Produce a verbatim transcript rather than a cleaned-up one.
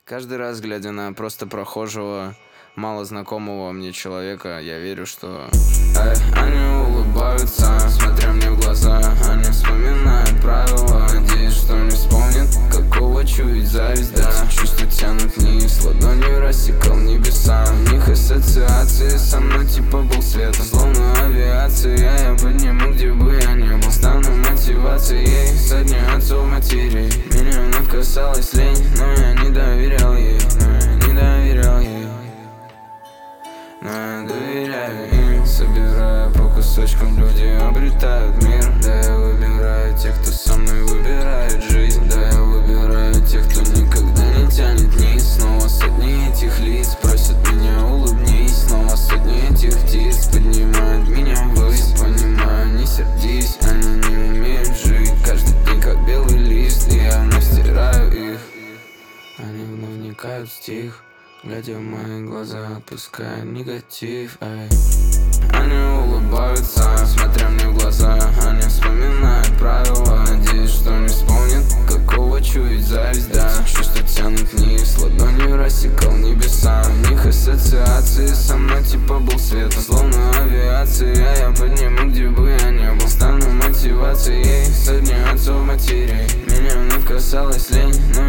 Каждый раз, глядя на просто прохожего, мало знакомого мне человека, я верю, что Эй, они улыбаются, смотря мне в глаза. Они вспоминают правила, надеюсь, что не вспомнят, какого чует зависть, да. Эти чувства тянут вниз, ладонью рассекал небеса. У них ассоциации со мной типа был свет. Словно авиация, я подниму, где бы я ни был. Стану мотивацией со дня отцов матерей. Меня вновь касалась лень, но я не доверял ей, но я не доверял ей. Но я доверяю им, собирая по кусочкам, люди обретают мир. Да, я выбираю тех, кто со мной выбирает жизнь. Да, я выбираю тех, кто никогда не тянет вниз. Снова сотни этих лиц просят меня улыбнись. Снова сотни этих птиц поднимают меня ввысь. Понимаю, не сердись, они не умеют жить. Каждый день как белый лист, и я вновь стираю их. Они вновь вникают в стих, глядя в мои глаза, отпуская негатив, эй. Они улыбаются, смотря мне в глаза. Они вспоминают правила, надеюсь, что не вспомнят, какого чует зависть, да. Эти чувства тянут вниз, ладонью рассекал небеса. У них ассоциации со мной типа был свет. Словно авиация, я подниму, где бы я ни был. Стану мотивацией со дня отцов матерей. Меня вновь касалась лень, но